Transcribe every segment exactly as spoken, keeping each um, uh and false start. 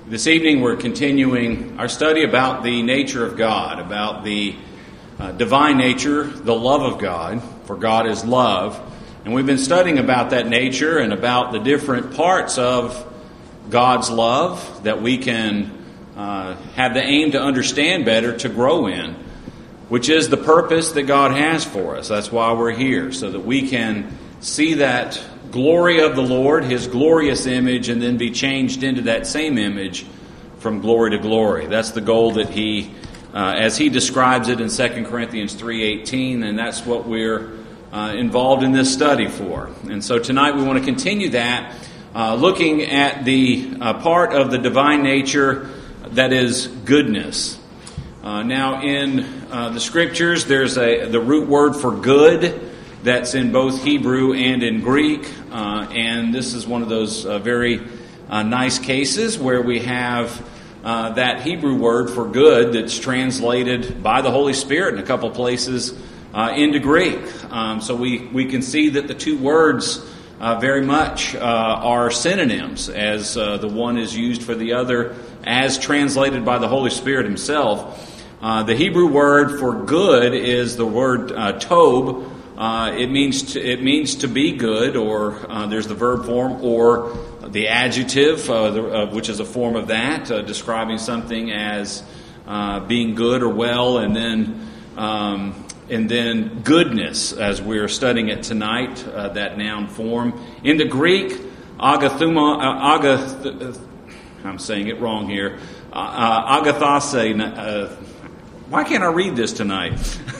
This evening we're continuing our study about the nature of God, about the uh, divine nature, the love of God, for God is love. And we've been studying about that nature and about the different parts of God's love that we can uh, have the aim to understand better, to grow in, which is the purpose that God has for us. That's why we're here, so that we can see that glory of the Lord, His glorious image, and then be changed into that same image from glory to glory. That's the goal that He, uh, as He describes it in Second Corinthians three eighteen, and that's what we're uh, involved in this study for. And so tonight we want to continue that, uh, looking at the uh, part of the divine nature that is goodness. Uh, now in uh, the Scriptures, there's a the root word for good that's in both Hebrew and in Greek, uh, and this is one of those uh, very uh, nice cases where we have uh, that Hebrew word for good that's translated by the Holy Spirit in a couple places uh, into Greek. Um, so we, we can see that the two words uh, very much uh, are synonyms, as uh, the one is used for the other as translated by the Holy Spirit Himself. Uh, the Hebrew word for good is the word uh, tob. Uh, it means to, it means to be good, or uh, there's the verb form, or the adjective, uh, the, uh, which is a form of that, uh, describing something as uh, being good or well, and then um, and then goodness, as we're studying it tonight, uh, that noun form. In the Greek, agathuma, uh, agath, uh, I'm saying it wrong here, uh, uh, agathase. Uh, why can't I read this tonight?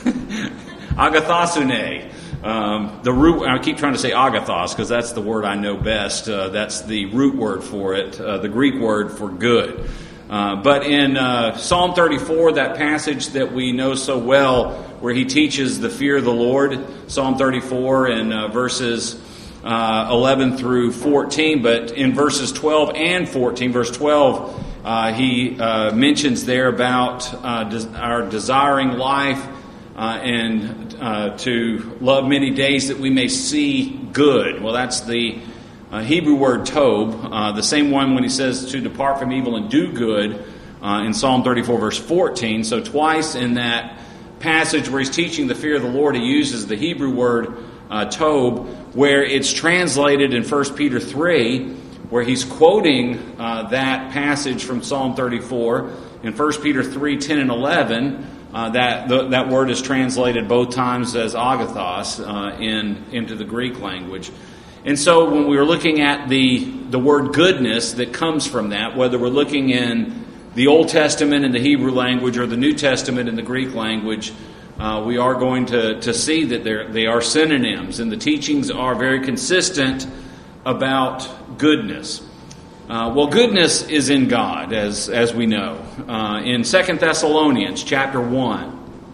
Agathosune. Um, the root, I keep trying to say agathos because that's the word I know best. Uh, that's the root word for it, uh, the Greek word for good. Uh, but in uh, Psalm thirty-four, that passage that we know so well, where he teaches the fear of the Lord, Psalm thirty-four and uh, verses uh, eleven through fourteen, but in verses twelve and fourteen, verse twelve, uh, he uh, mentions there about uh, des- our desiring life, Uh, and uh, to love many days that we may see good. Well, that's the uh, Hebrew word tob, uh, the same one when he says to depart from evil and do good uh, in Psalm thirty-four, verse fourteen. So twice in that passage where he's teaching the fear of the Lord, he uses the Hebrew word uh, tob, where it's translated in First Peter three, where he's quoting uh, that passage from Psalm thirty-four. In First Peter three, ten and eleven, Uh, that the, that word is translated both times as agathos uh, in into the Greek language. And so when we were looking at the the word goodness that comes from that, whether we're looking in the Old Testament in the Hebrew language or the New Testament in the Greek language, uh, we are going to, to see that they're, they are synonyms, and the teachings are very consistent about goodness. Uh, well, goodness is in God, as as we know. Uh, in Second Thessalonians chapter one,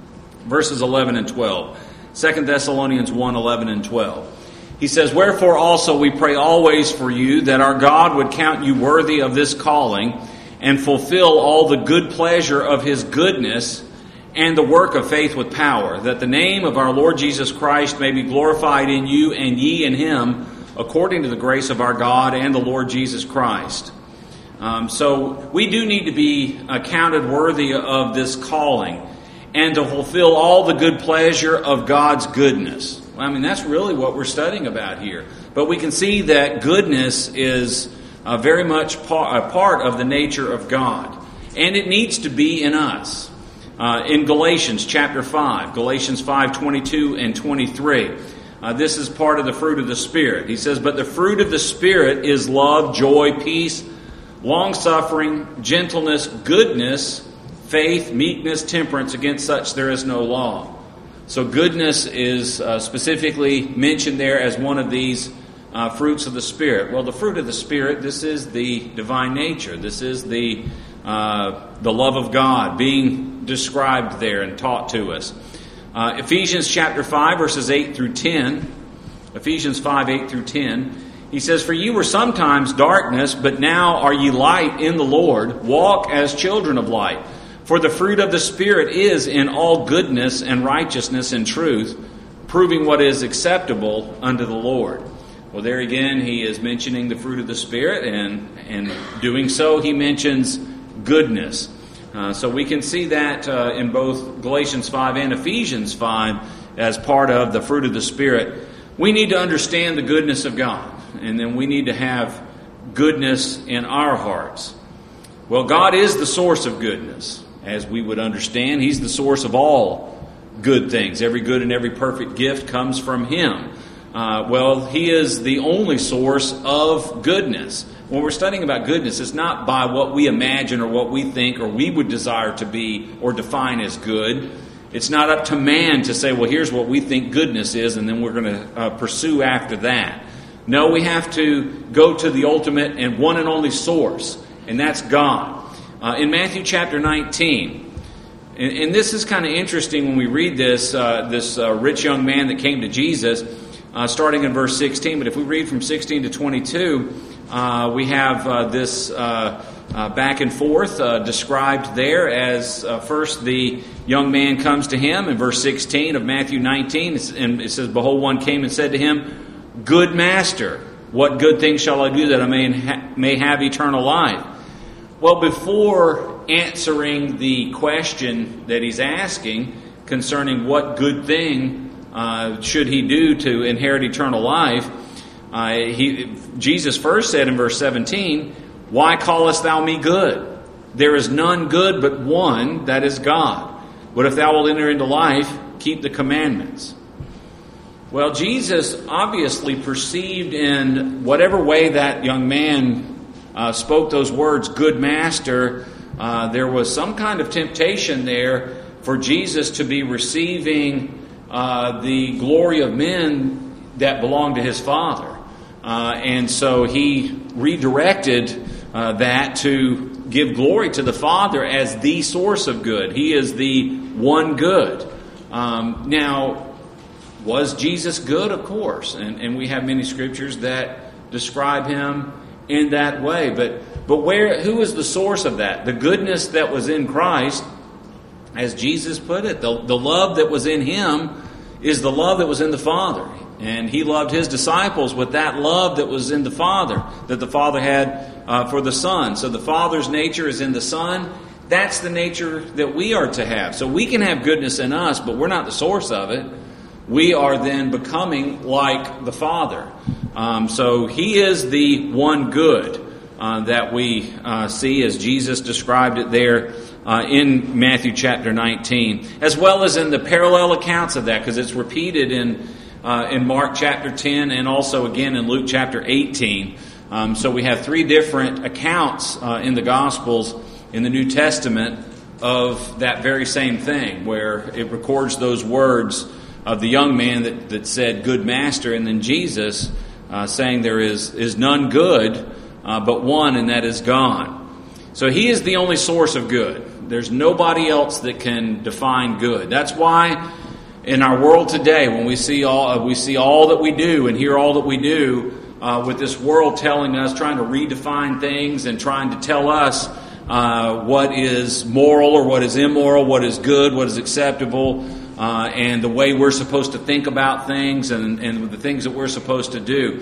verses eleven and twelve. Second Thessalonians one, eleven and twelve. He says, "Wherefore also we pray always for you, that our God would count you worthy of this calling, and fulfill all the good pleasure of His goodness, and the work of faith with power, that the name of our Lord Jesus Christ may be glorified in you, and ye in Him, according to the grace of our God and the Lord Jesus Christ." Um, so we do need to be accounted worthy of this calling and to fulfill all the good pleasure of God's goodness. I mean, that's really what we're studying about here. But we can see that goodness is uh, very much par- a part of the nature of God. And it needs to be in us. Uh, in Galatians chapter five, Galatians five, twenty-two and twenty-three, Uh, this is part of the fruit of the Spirit. He says, "But the fruit of the Spirit is love, joy, peace, long-suffering, gentleness, goodness, faith, meekness, temperance. Against such there is no law." So goodness is uh, specifically mentioned there as one of these uh, fruits of the Spirit. Well, the fruit of the Spirit, this is the divine nature. This is the uh, the love of God being described there and taught to us. Uh, Ephesians chapter five, verses eight through ten. Ephesians five, eight through ten. He says, "For you were sometimes darkness, but now are ye light in the Lord. Walk as children of light. For the fruit of the Spirit is in all goodness and righteousness and truth, proving what is acceptable unto the Lord." Well, there again, he is mentioning the fruit of the Spirit, and in doing so, he mentions goodness. Uh, so we can see that uh, in both Galatians five and Ephesians five as part of the fruit of the Spirit. We need to understand the goodness of God, and then we need to have goodness in our hearts. Well, God is the source of goodness, as we would understand. He's the source of all good things. Every good and every perfect gift comes from Him. Uh, well, He is the only source of goodness. When we're studying about goodness, it's not by what we imagine or what we think or we would desire to be or define as good. It's not up to man to say, well, here's what we think goodness is, and then we're going to uh, pursue after that. No, we have to go to the ultimate and one and only source, and that's God. Uh, in Matthew chapter nineteen, and, and this is kind of interesting when we read this, uh, this uh, rich young man that came to Jesus, uh, starting in verse sixteen. But if we read from sixteen to twenty-two, uh, we have uh, this uh, uh, back and forth uh, described there as uh, first the young man comes to him in verse sixteen of Matthew nineteen, and it says, "Behold, one came and said to him, 'Good master, what good thing shall I do that I may ha- may have eternal life?'" Well, before answering the question that he's asking concerning what good thing uh, should he do to inherit eternal life, uh, he, Jesus first said in verse seventeen, "Why callest thou me good? There is none good but one, that is God. But if thou wilt enter into life, keep the commandments." Well, Jesus obviously perceived in whatever way that young man uh, spoke those words, "Good master," uh, there was some kind of temptation there for Jesus to be receiving uh, the glory of men that belonged to his Father. Uh, and so he redirected uh, that to give glory to the Father as the source of good. He is the one good. Um, now, was Jesus good? Of course. And, and we have many scriptures that describe him in that way. But but where who is the source of that? The goodness that was in Christ, as Jesus put it, the, the love that was in him is the love that was in the Father. And he loved his disciples with that love that was in the Father, that the Father had uh, for the Son. So the Father's nature is in the Son. That's the nature that we are to have. So we can have goodness in us, but we're not the source of it. We are then becoming like the Father. Um, so he is the one good uh, that we uh, see as Jesus described it there uh, in Matthew chapter nineteen, as well as in the parallel accounts of that, because it's repeated in uh, in Mark chapter ten and also again in Luke chapter eighteen. Um, so we have three different accounts uh, in the Gospels in the New Testament of that very same thing, where it records those words of the young man that, that said, "Good master," and then Jesus uh, saying there is, is none good uh, but one, and that is God. So he is the only source of good. There's nobody else that can define good. That's why in our world today, when we see all we see all that we do and hear all that we do uh, with this world telling us, trying to redefine things and trying to tell us uh, what is moral or what is immoral, what is good, what is acceptable, Uh, and the way we're supposed to think about things and, and the things that we're supposed to do.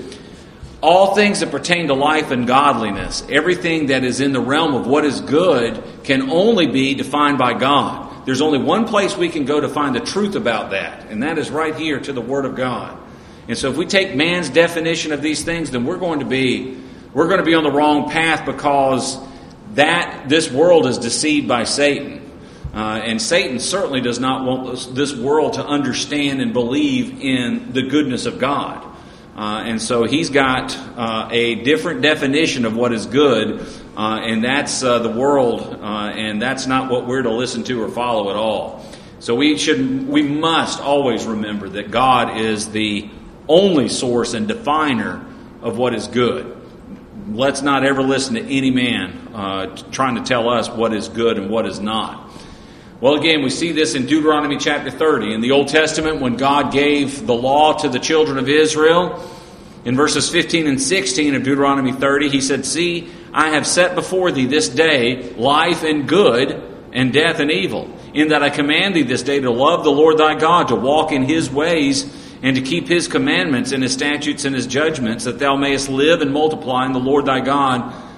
All things that pertain to life and godliness, everything that is in the realm of what is good, can only be defined by God. There's only one place we can go to find the truth about that, and that is right here to the Word of God. And so if we take man's definition of these things, then we're going to be we're going to be on the wrong path, because that this world is deceived by Satan. Uh, and Satan certainly does not want this, this world to understand and believe in the goodness of God. Uh, and so he's got uh, a different definition of what is good, uh, and that's uh, the world, uh, and that's not what we're to listen to or follow at all. So we should, we must always remember that God is the only source and definer of what is good. Let's not ever listen to any man uh, trying to tell us what is good and what is not. Well, again, we see this in Deuteronomy chapter thirty. In the Old Testament, when God gave the law to the children of Israel, in verses fifteen and sixteen of Deuteronomy thirty, he said, "See, I have set before thee this day life and good, and death and evil, in that I command thee this day to love the Lord thy God, to walk in his ways, and to keep his commandments and his statutes and his judgments, that thou mayest live and multiply, and the Lord thy God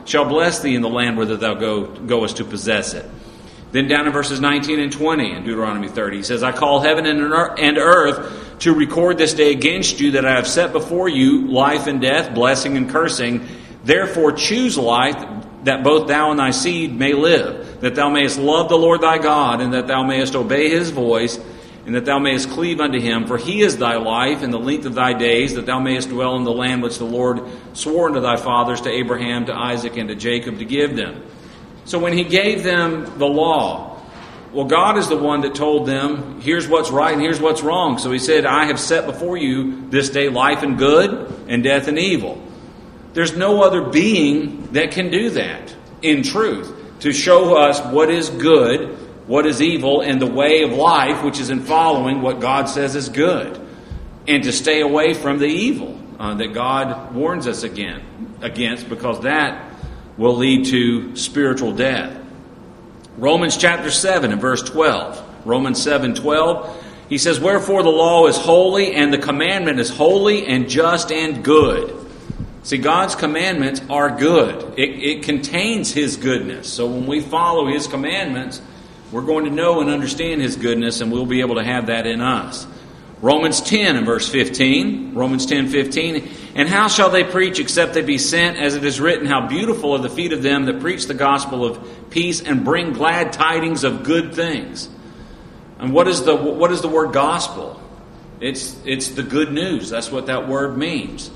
shall bless thee in the land whither thou go, goest to possess it. Then down in verses nineteen and twenty in Deuteronomy thirty, he says, I call heaven and earth to record this day against you that I have set before you life and death, blessing and cursing. Therefore choose life, that both thou and thy seed may live, that thou mayest love the Lord thy God, and that thou mayest obey his voice, and that thou mayest cleave unto him. For he is thy life and the length of thy days, that thou mayest dwell in the land which the Lord swore unto thy fathers, to Abraham, to Isaac, and to Jacob, to give them. So when he gave them the law, well, God is the one that told them, here's what's right and here's what's wrong. So he said, I have set before you this day life and good, and death and evil. There's no other being that can do that in truth, to show us what is good, what is evil, and the way of life, which is in following what God says is good, and to stay away from the evil uh, that God warns us again, against, because that will lead to spiritual death. Romans chapter seven and verse twelve. Romans seven twelve. He says, wherefore the law is holy, and the commandment is holy and just and good. See, God's commandments are good. It, it contains his goodness. So when we follow his commandments, we're going to know and understand his goodness, and we'll be able to have that in us. Romans ten and verse fifteen. Romans ten fifteen. And how shall they preach except they be sent? As it is written, how beautiful are the feet of them that preach the gospel of peace and bring glad tidings of good things. And what is the what is the word gospel? It's it's the good news. That's what that word means.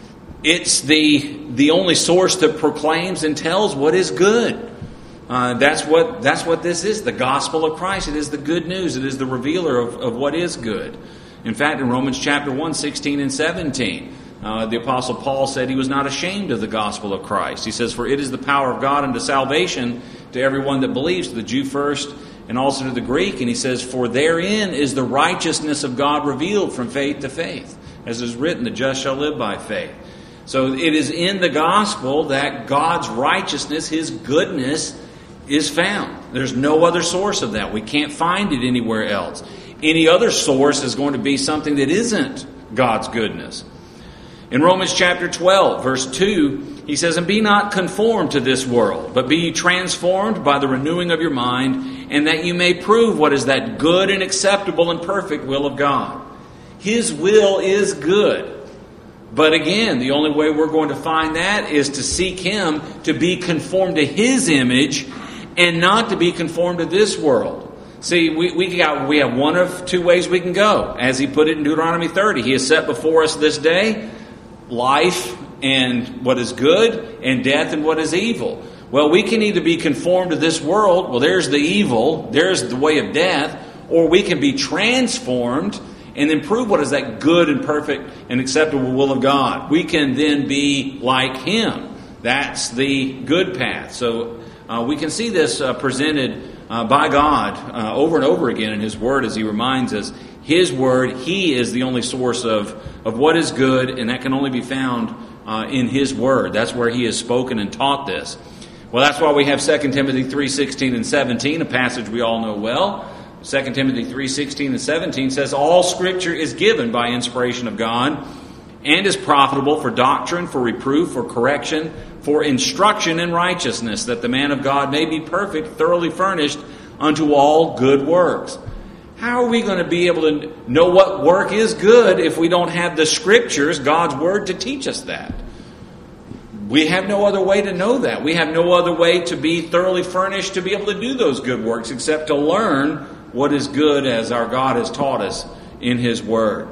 It's the the only source that proclaims and tells what is good. Uh, that's what that's what this is. The gospel of Christ. It is the good news. It is the revealer of, of what is good. In fact, in Romans chapter one, sixteen and seventeen, uh, the Apostle Paul said he was not ashamed of the gospel of Christ. He says, for it is the power of God unto salvation to everyone that believes, to the Jew first and also to the Greek. And he says, for therein is the righteousness of God revealed from faith to faith. As is written, the just shall live by faith. So it is in the gospel that God's righteousness, his goodness, is found. There's no other source of that. We can't find it anywhere else. Any other source is going to be something that isn't God's goodness. In Romans chapter twelve, verse two, he says, and be not conformed to this world, but be ye transformed by the renewing of your mind, and that you may prove what is that good and acceptable and perfect will of God. His will is good. But again, the only way we're going to find that is to seek him to be conformed to his image and not to be conformed to this world. See, we, we got we have one of two ways we can go. As he put it in Deuteronomy thirty, he has set before us this day life and what is good, and death and what is evil. Well, we can either be conformed to this world, well, there's the evil, there's the way of death, or we can be transformed and then prove what is that good and perfect and acceptable will of God. We can then be like him. That's the good path. So uh, we can see this uh, presented Uh, by God uh, over and over again in his word, as he reminds us, his word, he is the only source of, of what is good, and that can only be found uh, in his word. That's where he has spoken and taught this. Well, that's why we have Second Timothy three sixteen and seventeen, a passage we all know well. Second Timothy three sixteen and seventeen says, all Scripture is given by inspiration of God, and is profitable for doctrine, for reproof, for correction, for instruction in righteousness, that the man of God may be perfect, thoroughly furnished unto all good works. How are we going to be able to know what work is good if we don't have the Scriptures, God's Word, to teach us that? We have no other way to know that. We have no other way to be thoroughly furnished to be able to do those good works except to learn what is good as our God has taught us in his Word.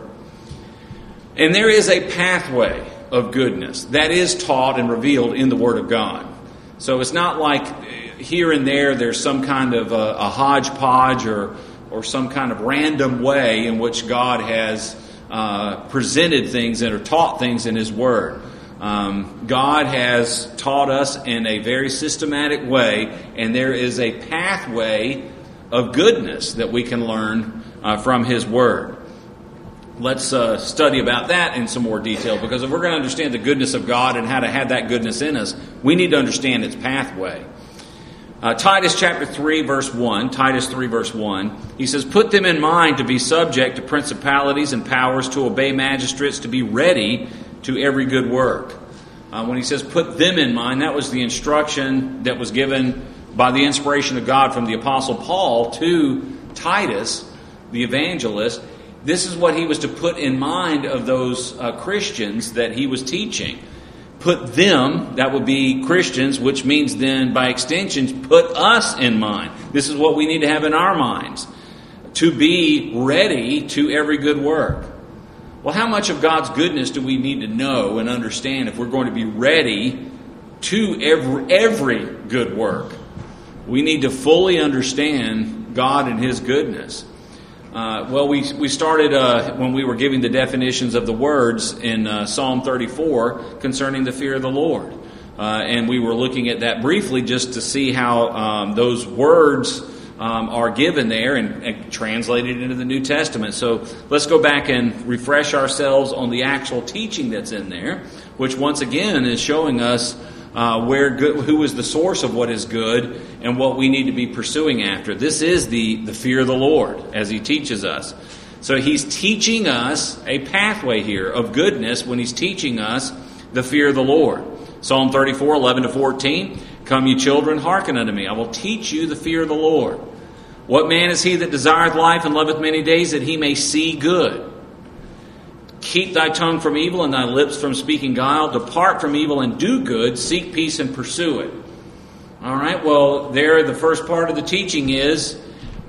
And there is a pathway of goodness that is taught and revealed in the Word of God. So it's not like here and there there's some kind of a, a hodgepodge or or some kind of random way in which God has uh, presented things and or taught things in his Word. Um, God has taught us in a very systematic way, and there is a pathway of goodness that we can learn uh, from his Word. Let's uh, study about that in some more detail, because if we're going to understand the goodness of God and how to have that goodness in us, we need to understand its pathway. Uh, Titus chapter three, verse one, Titus three, verse one, he says, put them in mind to be subject to principalities and powers, to obey magistrates, to be ready to every good work. Uh, when he says put them in mind, that was the instruction that was given by the inspiration of God from the Apostle Paul to Titus, the evangelist. This is what he was to put in mind of those uh, Christians that he was teaching. Put them, that would be Christians, which means then by extension, put us in mind. This is what we need to have in our minds, to be ready to every good work. Well, how much of God's goodness do we need to know and understand if we're going to be ready to every, every good work? We need to fully understand God and His goodness. Uh, well, we we started uh, when we were giving the definitions of the words in uh, Psalm thirty-four concerning the fear of the Lord. Uh, and we were looking at that briefly just to see how um, those words um, are given there and, and translated into the New Testament. So let's go back and refresh ourselves on the actual teaching that's in there, which once again is showing us Uh, where good, who is the source of what is good and what we need to be pursuing after. This is the, the fear of the Lord, as he teaches us. So he's teaching us a pathway here of goodness when he's teaching us the fear of the Lord. Psalm thirty-four, eleven to fourteen, "Come, ye children, hearken unto me. I will teach you the fear of the Lord. What man is he that desireth life and loveth many days, that he may see good? Keep thy tongue from evil and thy lips from speaking guile. Depart from evil and do good. Seek peace and pursue it." All right, well, there the first part of the teaching is,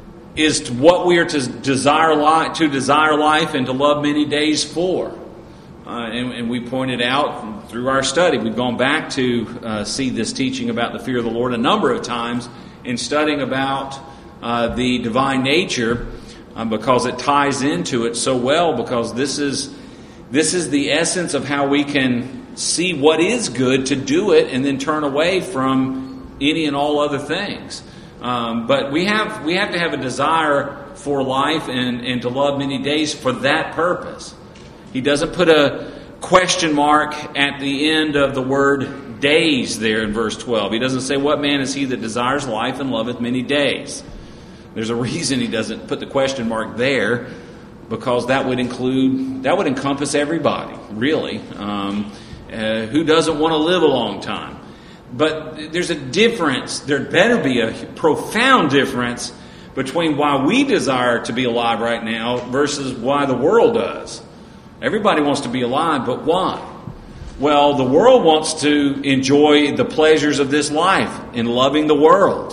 is what we are to desire life, to desire life and to love many days for. Uh, and, and we pointed out through our study, we've gone back to uh, see this teaching about the fear of the Lord a number of times in studying about uh, the divine nature, uh, because it ties into it so well, because this is This is the essence of how we can see what is good, to do it, and then turn away from any and all other things. Um, but we have we have to have a desire for life and, and to love many days for that purpose. He doesn't put a question mark at the end of the word days there in verse twelve. He doesn't say, "What man is he that desires life and loveth many days?" There's a reason he doesn't put the question mark there, because that would include, that would encompass everybody, really. Um, uh, who doesn't want to live a long time? But there's a difference, there'd better be a profound difference between why we desire to be alive right now versus why the world does. Everybody wants to be alive, but why? Well, the world wants to enjoy the pleasures of this life in loving the world.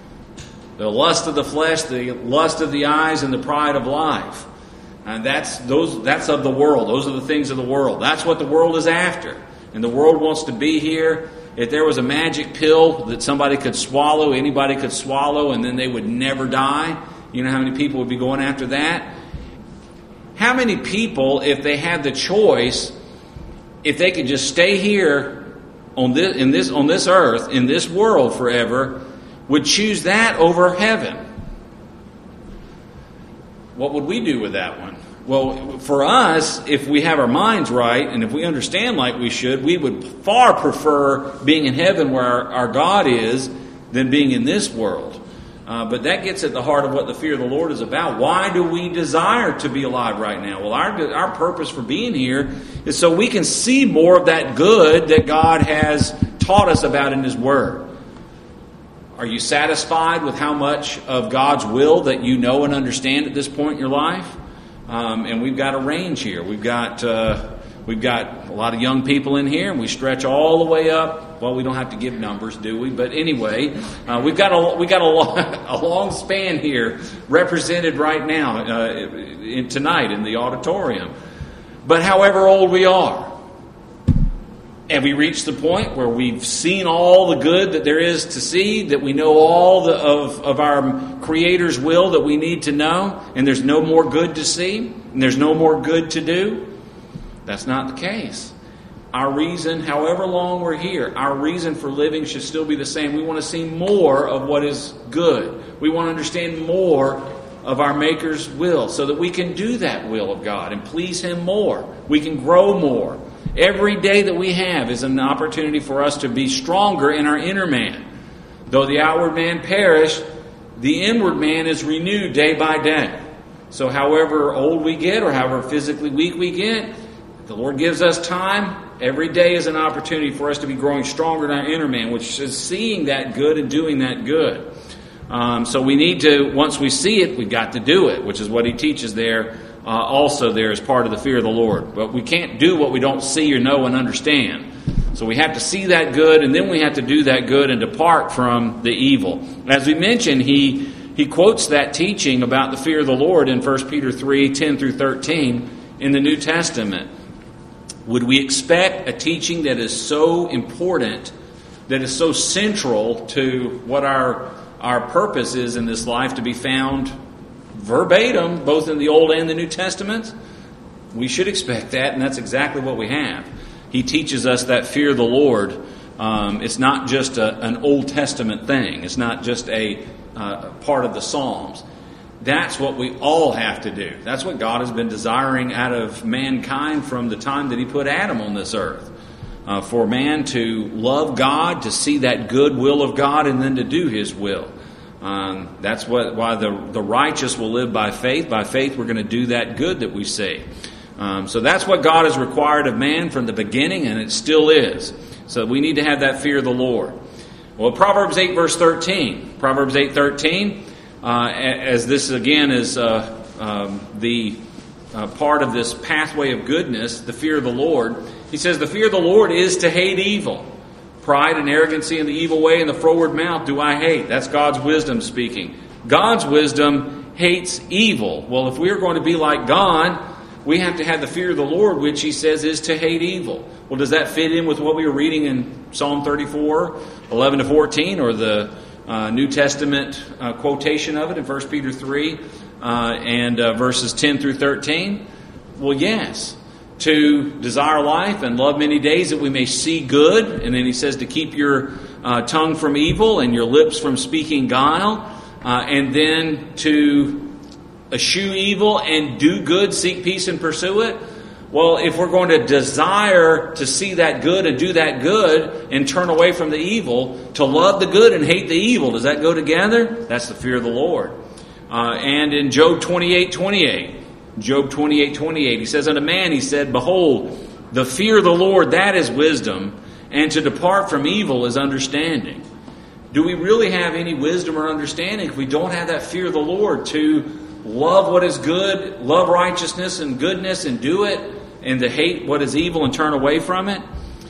The lust of the flesh, the lust of the eyes, and the pride of life. And that's those. That's of the world. Those are the things of the world. That's what the world is after. And the world wants to be here. If there was a magic pill that somebody could swallow, anybody could swallow, and then they would never die, you know how many people would be going after that? How many people, if they had the choice, if they could just stay here on this, in this, on this earth, in this world forever, would choose that over heaven? What would we do with that one? Well, for us, if we have our minds right and if we understand like we should, we would far prefer being in heaven where our, our God is than being in this world. Uh, but that gets at the heart of what the fear of the Lord is about. Why do we desire to be alive right now? Well, our, our purpose for being here is so we can see more of that good that God has taught us about in His Word. Are you satisfied with how much of God's will that you know and understand at this point in your life? Um, and we've got a range here. We've got uh, we've got a lot of young people in here, and we stretch all the way up. Well, we don't have to give numbers, do we? But anyway, uh, we've got a we got a long, a long span here represented right now uh, in, tonight in the auditorium. But however old we are, have we reached the point where we've seen all the good that there is to see, that we know all the, of, of our Creator's will that we need to know, and there's no more good to see, and there's no more good to do? That's not the case. Our reason, however long we're here, our reason for living should still be the same. We want to see more of what is good. We want to understand more of our Maker's will so that we can do that will of God and please Him more. We can grow more. Every day that we have is an opportunity for us to be stronger in our inner man. Though the outward man perish, the inward man is renewed day by day. So however old we get or however physically weak we get, The Lord gives us time. Every day is an opportunity for us to be growing stronger in our inner man, which is seeing that good and doing that good. Um, so we need to, once we see it, we've got to do it, which is what he teaches there, uh, also there as part of the fear of the Lord. But we can't do what we don't see or know and understand. So we have to see that good, and then we have to do that good and depart from the evil. As we mentioned, he he quotes that teaching about the fear of the Lord in First Peter three, ten through thirteen in the New Testament. Would we expect a teaching that is so important, that is so central to what our our purpose is in this life, to be found verbatim, both in the Old and the New Testaments? We should expect that, and that's exactly what we have. He teaches us that fear of the Lord. Um, it's not just a, an Old Testament thing. It's not just a uh, part of the Psalms. That's what we all have to do. That's what God has been desiring out of mankind from the time that He put Adam on this earth. Uh, for man to love God, to see that good will of God, and then to do His will. Um, that's what why the, the righteous will live by faith. By faith we're going to do that good that we see. Um, so that's what God has required of man from the beginning, and it still is. So we need to have that fear of the Lord. Well, Proverbs eight, verse thirteen. Proverbs eight, thirteen, uh, as this again is uh, um, the uh, part of this pathway of goodness, the fear of the Lord. He says, the fear of the Lord is to hate evil. Pride and arrogancy and the evil way and the froward mouth do I hate. That's God's wisdom speaking. God's wisdom hates evil. Well, if we are going to be like God, we have to have the fear of the Lord, which He says is to hate evil. Well, does that fit in with what we were reading in Psalm thirty-four, eleven to fourteen, or the uh, New Testament uh, quotation of it in First Peter three uh, and uh, verses ten through thirteen? Well, yes. To desire life and love many days that we may see good. And then he says to keep your uh, tongue from evil and your lips from speaking guile. Uh, and then to eschew evil and do good, seek peace and pursue it. Well, if we're going to desire to see that good and do that good and turn away from the evil, to love the good and hate the evil, does that go together? That's the fear of the Lord. Uh, and in Job twenty-eight twenty-eight, Job twenty-eight twenty-eight, he says, unto man he said, behold, the fear of the Lord, that is wisdom, and to depart from evil is understanding. Do we really have any wisdom or understanding if we don't have that fear of the Lord to love what is good, love righteousness and goodness and do it, and to hate what is evil and turn away from it?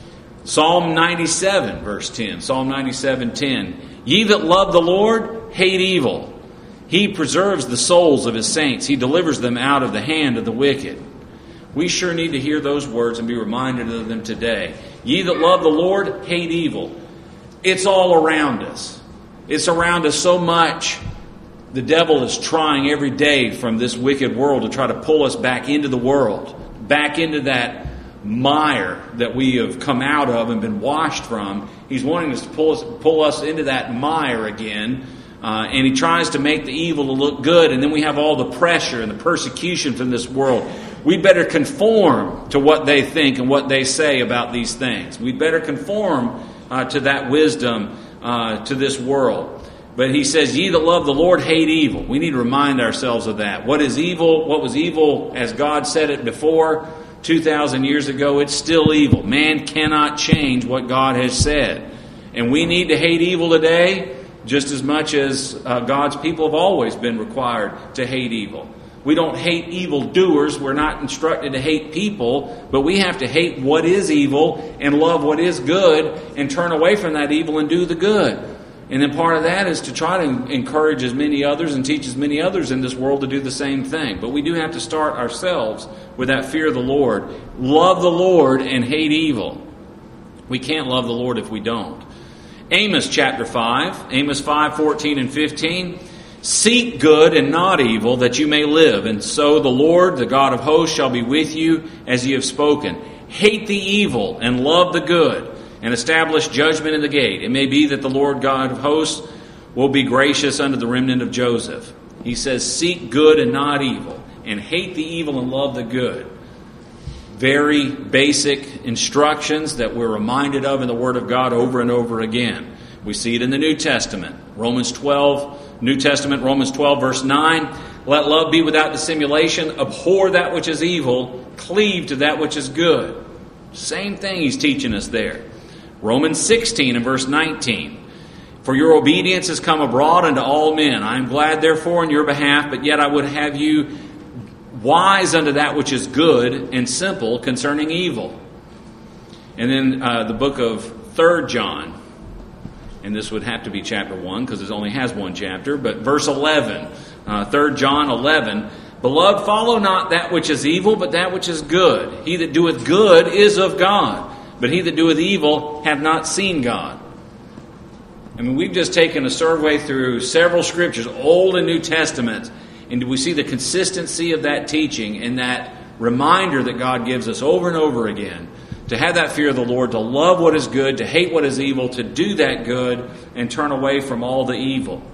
Psalm ninety-seven, verse ten. Psalm ninety-seven ten. Ye that love the Lord, hate evil. He preserves the souls of His saints. He delivers them out of the hand of the wicked. We sure need to hear those words and be reminded of them today. Ye that love the Lord, hate evil. It's all around us. It's around us so much. The devil is trying every day from this wicked world to try to pull us back into the world, back into that mire that we have come out of and been washed from. He's wanting us to pull us, pull us into that mire again. Uh, and he tries to make the evil to look good, and then we have all the pressure and the persecution from this world. We better conform to what they think and what they say about these things. We better conform uh, to that wisdom uh, to this world. But he says, ye that love the Lord, hate evil. We need to remind ourselves of that. What is evil? What was evil as God said it before two thousand years ago? It's still evil. Man cannot change what God has said. And we need to hate evil today, just as much as uh, God's people have always been required to hate evil. We don't hate evildoers. We're not instructed to hate people, but we have to hate what is evil and love what is good and turn away from that evil and do the good. And then part of that is to try to encourage as many others and teach as many others in this world to do the same thing. But we do have to start ourselves with that fear of the Lord. Love the Lord and hate evil. We can't love the Lord if we don't. Amos chapter five, Amos five, fourteen and fifteen. Seek good and not evil, that you may live. And so the Lord, the God of hosts, shall be with you as ye have spoken. Hate the evil and love the good, and establish judgment in the gate. It may be that the Lord God of hosts will be gracious unto the remnant of Joseph. He says, seek good and not evil, and hate the evil and love the good. Very basic instructions that we're reminded of in the Word of God over and over again. We see it in the New Testament. Romans twelve, New Testament, Romans twelve, verse nine. Let love be without dissimulation. Abhor that which is evil. Cleave to that which is good. Same thing he's teaching us there. Romans sixteen and verse nineteen. For your obedience has come abroad unto all men. I am glad therefore in your behalf, but yet I would have you wise unto that which is good, and simple concerning evil. And then uh, the book of Third John, and this would have to be chapter one because it only has one chapter, but verse eleven, uh, Third John eleven, Beloved, follow not that which is evil, but that which is good. He that doeth good is of God, but he that doeth evil hath not seen God. I mean, we've just taken a survey through several scriptures, Old and New Testament, and we see the consistency of that teaching and that reminder that God gives us over and over again to have that fear of the Lord, to love what is good, to hate what is evil, to do that good, and turn away from all the evil.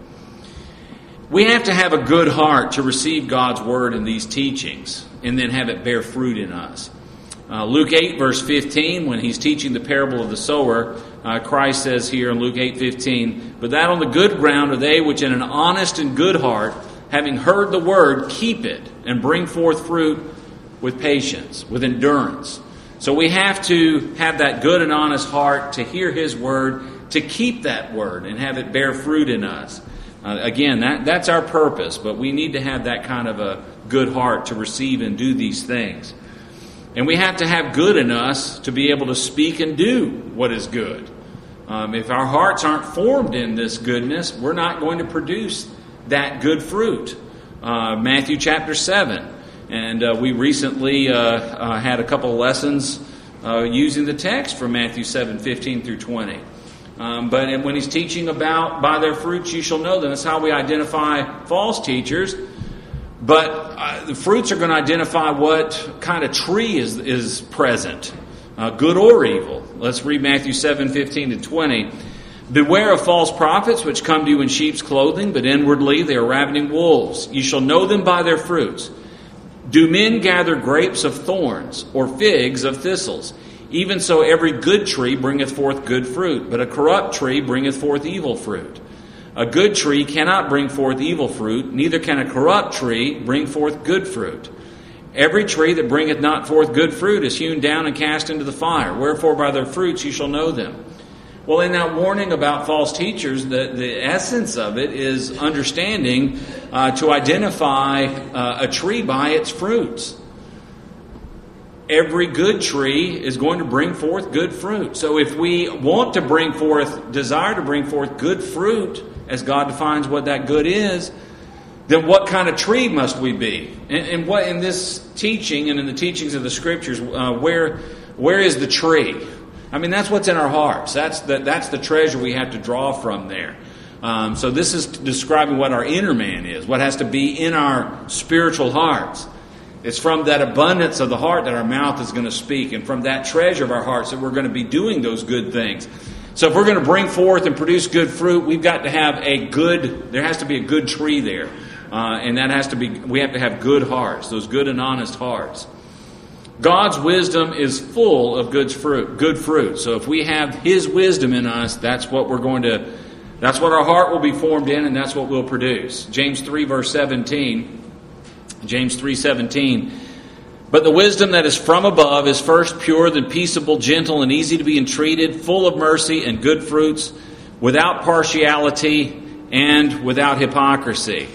We have to have a good heart to receive God's word in these teachings and then have it bear fruit in us. Uh, Luke eight, verse fifteen, when he's teaching the parable of the sower, uh, Christ says here in Luke eight fifteen, But that on the good ground are they which in an honest and good heart, having heard the word, keep it, and bring forth fruit with patience, with endurance. So we have to have that good and honest heart to hear his word, to keep that word, and have it bear fruit in us. Uh, again, that, that's our purpose, but we need to have that kind of a good heart to receive and do these things. And we have to have good in us to be able to speak and do what is good. Um, if our hearts aren't formed in this goodness, we're not going to produce that good fruit. Uh, Matthew chapter seven. And uh, we recently uh, uh, had a couple of lessons uh, using the text from Matthew seven, fifteen through twenty. Um, but when he's teaching about, by their fruits you shall know them, that's how we identify false teachers. But uh, the fruits are going to identify what kind of tree is, is present, uh, good or evil. Let's read Matthew seven, fifteen to twenty. Beware of false prophets which come to you in sheep's clothing, but inwardly they are ravening wolves. You shall know them by their fruits. Do men gather grapes of thorns, or figs of thistles? Even so every good tree bringeth forth good fruit, but a corrupt tree bringeth forth evil fruit. A good tree cannot bring forth evil fruit, neither can a corrupt tree bring forth good fruit. Every tree that bringeth not forth good fruit is hewn down and cast into the fire. Wherefore by their fruits you shall know them. Well, in that warning about false teachers, the, the essence of it is understanding uh, to identify uh, a tree by its fruits. Every good tree is going to bring forth good fruit. So if we want to bring forth, desire to bring forth good fruit, as God defines what that good is, then what kind of tree must we be? And, and what in this teaching and in the teachings of the Scriptures, uh, where where is the tree? I mean, that's what's in our hearts. That's the, that's the treasure we have to draw from there. Um, so this is describing what our inner man is, what has to be in our spiritual hearts. It's from that abundance of the heart that our mouth is going to speak, and from that treasure of our hearts that we're going to be doing those good things. So if we're going to bring forth and produce good fruit, we've got to have a good, there has to be a good tree there. Uh, and that has to be, we have to have good hearts, those good and honest hearts. God's wisdom is full of good fruit, good fruit. So if we have his wisdom in us, that's what we're going to, that's what our heart will be formed in, and that's what we'll produce. James three verse seventeen, James three seventeen. But the wisdom that is from above is first pure, then peaceable, gentle, and easy to be entreated, full of mercy and good fruits, without partiality and without hypocrisy.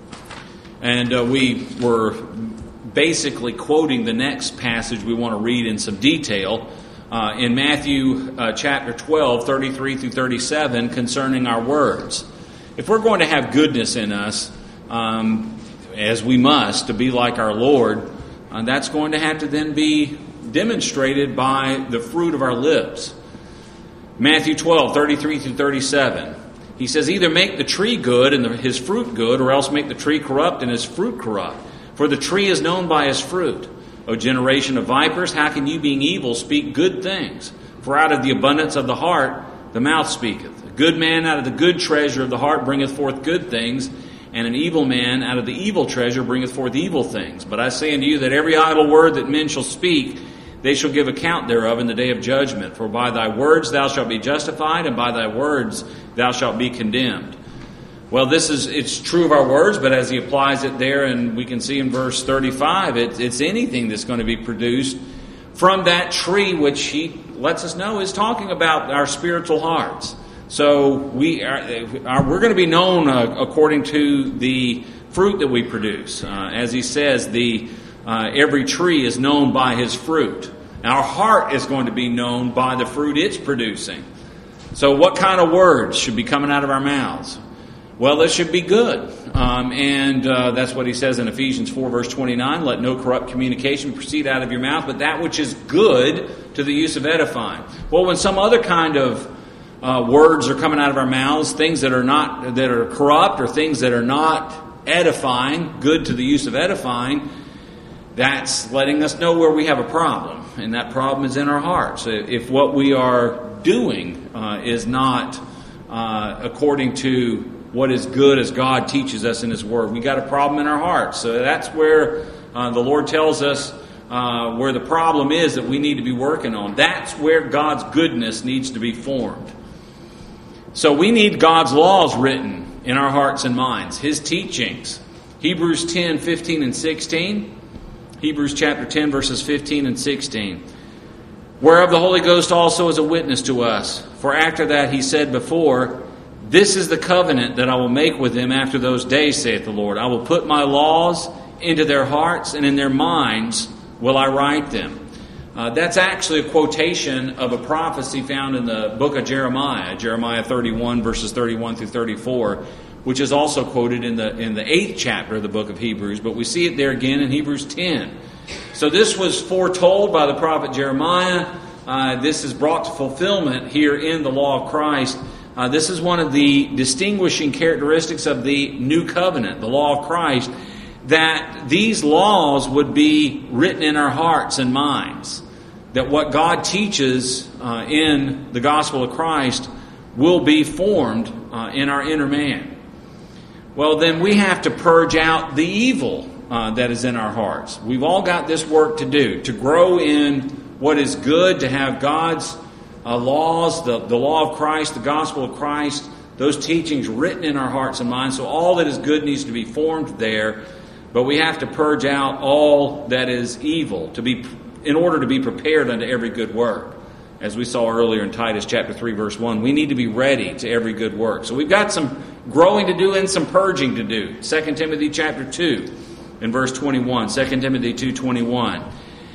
And uh, we were basically quoting the next passage we want to read in some detail uh, in Matthew uh, chapter twelve, thirty-three through thirty-seven, concerning our words. If we're going to have goodness in us, um, as we must, to be like our Lord, uh, that's going to have to then be demonstrated by the fruit of our lips. Matthew twelve, thirty-three through thirty-seven. He says, either make the tree good and the, his fruit good, or else make the tree corrupt and his fruit corrupt. For the tree is known by his fruit. O generation of vipers, how can you, being evil, speak good things? For out of the abundance of the heart the mouth speaketh. A good man out of the good treasure of the heart bringeth forth good things, and an evil man out of the evil treasure bringeth forth evil things. But I say unto you that every idle word that men shall speak, they shall give account thereof in the day of judgment. For by thy words thou shalt be justified, and by thy words thou shalt be condemned. Well, this is, it's true of our words, but as he applies it there, and we can see in verse thirty-five, it, it's anything that's going to be produced from that tree, which he lets us know is talking about our spiritual hearts. So we are, are we're going to be known uh, according to the fruit that we produce. Uh, as he says, the uh, every tree is known by his fruit. Our heart is going to be known by the fruit it's producing. So what kind of words should be coming out of our mouths? Well, it should be good. Um, and uh, that's what he says in Ephesians four, verse twenty-nine. Let no corrupt communication proceed out of your mouth, but that which is good to the use of edifying. Well, when some other kind of uh, words are coming out of our mouths, things that are not, that are corrupt or things that are not edifying, good to the use of edifying, that's letting us know where we have a problem. And that problem is in our hearts. If what we are doing uh, is not uh, according to what is good as God teaches us in His Word, we got a problem in our hearts. So that's where uh, the Lord tells us uh, where the problem is that we need to be working on. That's where God's goodness needs to be formed. So we need God's laws written in our hearts and minds, His teachings. Hebrews ten, fifteen, and sixteen. Hebrews chapter ten, verses fifteen and sixteen. Whereof the Holy Ghost also is a witness to us. For after that he said before, this is the covenant that I will make with them after those days, saith the Lord. I will put my laws into their hearts, and in their minds will I write them. Uh, that's actually a quotation of a prophecy found in the book of Jeremiah, Jeremiah thirty-one, verses thirty-one through thirty-four, which is also quoted in the in the eighth chapter of the book of Hebrews, but we see it there again in Hebrews ten. So this was foretold by the prophet Jeremiah. Uh, this is brought to fulfillment here in the law of Christ. Uh, this is one of the distinguishing characteristics of the new covenant, the law of Christ, that these laws would be written in our hearts and minds. That what God teaches uh, in the gospel of Christ will be formed uh, in our inner man. Well, then we have to purge out the evil uh, that is in our hearts. We've all got this work to do, to grow in what is good, to have God's uh, laws, the, the law of Christ, the gospel of Christ, those teachings written in our hearts and minds. So all that is good needs to be formed there, but we have to purge out all that is evil to be, in order to be prepared unto every good work. As we saw earlier in Titus chapter three, verse one, we need to be ready to every good work. So we've got some growing to do and some purging to do. Second Timothy chapter two and verse twenty-one. Second Timothy two twenty-one.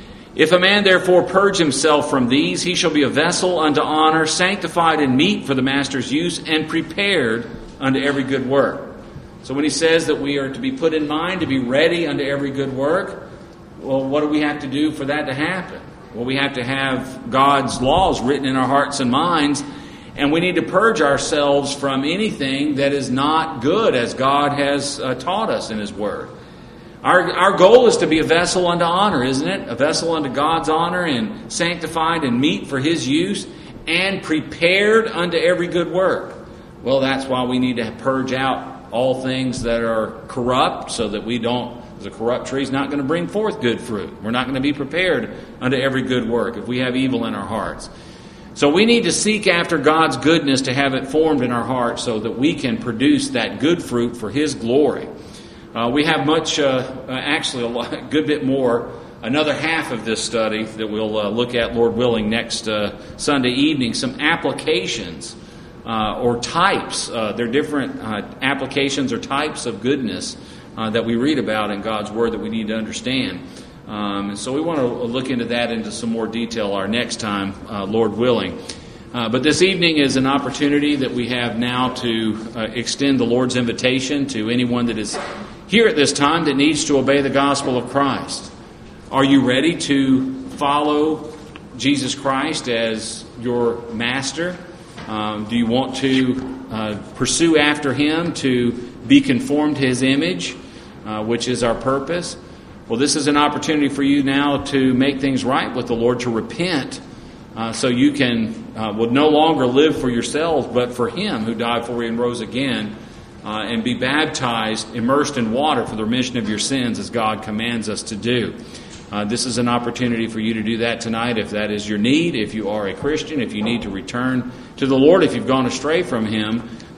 If a man therefore purge himself from these, he shall be a vessel unto honor, sanctified and meet for the master's use, and prepared unto every good work. So when he says that we are to be put in mind, to be ready unto every good work, well, what do we have to do for that to happen? Well, we have to have God's laws written in our hearts and minds, and we need to purge ourselves from anything that is not good as God has uh, taught us in His Word. Our, our goal is to be a vessel unto honor, isn't it? A vessel unto God's honor, and sanctified and meet for His use, and prepared unto every good work. Well, that's why we need to purge out all things that are corrupt, so that we don't, as a corrupt tree is not going to bring forth good fruit. We're not going to be prepared unto every good work if we have evil in our hearts. So we need to seek after God's goodness to have it formed in our hearts so that we can produce that good fruit for His glory. Uh, we have much, uh, actually a lot, a good bit more, another half of this study that we'll uh, look at, Lord willing, next uh, Sunday evening, some applications uh, or types. Uh, there are different uh, applications or types of goodness uh, that we read about in God's Word that we need to understand. Um, and so we want to look into that into some more detail our next time, uh, Lord willing. Uh, but this evening is an opportunity that we have now to uh, extend the Lord's invitation to anyone that is here at this time that needs to obey the gospel of Christ. Are you ready to follow Jesus Christ as your master? Um, do you want to uh, pursue after Him, to be conformed to His image, uh, which is our purpose? Well, this is an opportunity for you now to make things right with the Lord, to repent, uh, so you can uh, will no longer live for yourselves, but for Him who died for you and rose again, uh, and be baptized, immersed in water for the remission of your sins, as God commands us to do. Uh, this is an opportunity for you to do that tonight if that is your need. If you are a Christian, if you need to return to the Lord, if you've gone astray from Him,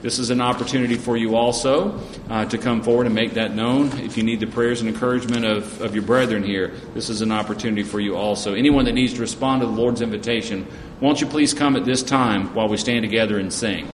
this is an opportunity for you also uh, to come forward and make that known. If you need the prayers and encouragement of, of your brethren here, this is an opportunity for you also. Anyone that needs to respond to the Lord's invitation, won't you please come at this time while we stand together and sing?